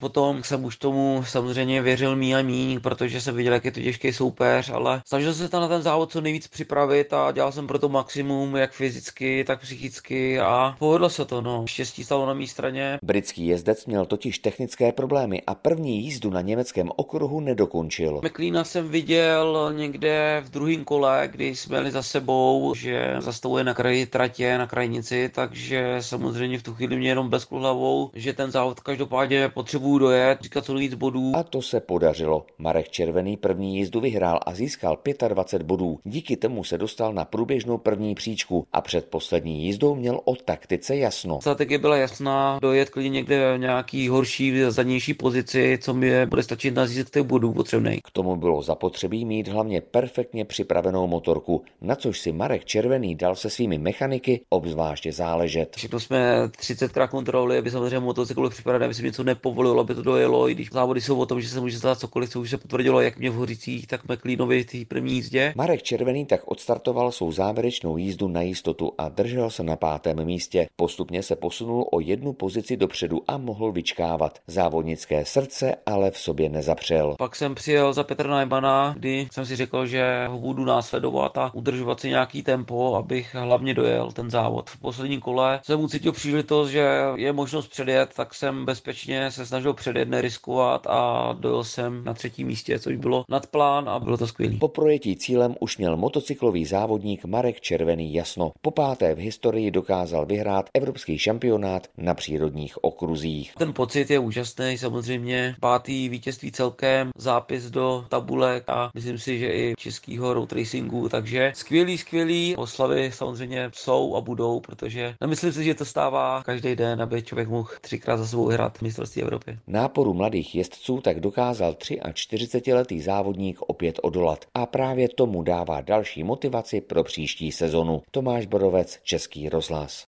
Potom jsem už tomu samozřejmě věřil míň a míň, protože jsem viděl, jak je to těžký soupeř, ale snažil jsem se na ten závod co nejvíc připravit a dělal jsem pro to maximum, jak fyzicky, tak psychicky a povedlo se to, no. Štěstí stalo na mé straně. Britský jezdec měl totiž technické problémy a první jízdu na německém okruhu nedokončil. McLeana jsem viděl někde v druhém kole, kdy jsme jeli za sebou, že zastavuje na kraji tratě, na krajnici, takže samozřejmě v tu chvíli mě jenom blesklo hlavou, že ten závod každopádně potřebuju dojet, získat co nejvíc bodů. A to se podařilo. Marek Červený první jízdu vyhrál a získal 25 bodů. Díky tomu se dostal na průběžnou první příčku a před poslední jízdou měl o taktice jasno. Strategie byla jasná, dojet klidně někde v nějaký horší, zadnější pozici, co mi bude stačit na získat těch bodů potřebných. K tomu bylo zapotřebí mít hlavně perfektně připravenou motorku, na což si Marek Červený dal se svými mechaniky obzvláště záležet. Všechno jsme 30krát kontrolovali, aby samozřejmě motocykl připadal, aby se něco nepovolilo, aby to dojelo, i když závody jsou o tom, že se může stát cokoliv, co už se potvrdilo, jak mě v Hořicích, tak McLeanovi v té první jízdě. Marek Červený tak odstartoval svou závěrečnou jízdu na jistotu a držel se na 5. místě. Postupně se posunul o 1 pozici dopředu a mohl vyčkávat. Závodnické srdce ale v sobě nezapřel. Pak jsem přijel za Petra Najmana, kdy jsem si řekl, že ho budu následovat a udržovat si nějaký tempo, abych hlavně dojel ten závod. V posledním kole jsem ucítil příležitost, že je možnost předjet, tak jsem bezpečně se snažil předjet, neriskovat a dojel jsem na 3. místě, což bylo nad plán a bylo to skvělé. Po projetí cílem už měl motocyklový závodník Marek Červený jasno. Po 5. v historii dokázal vyhrát evropský šampionát na přírodních okruzích. Ten pocit je úžasný, samozřejmě 5. vítězství celkem, zápis do tabulek a myslím si, že i českýho road racingu, takže skvělý oslavy samozřejmě jsou a budou, protože nemyslím si, že to stává každý den, aby člověk mohl 3krát za sebou vyhrát mistrovství Evropy. Náporu mladých jezdců tak dokázal 43letý závodník opět odolat a právě tomu dává další motivaci pro příští sezonu. Tomáš Borovec, Český rozhlas.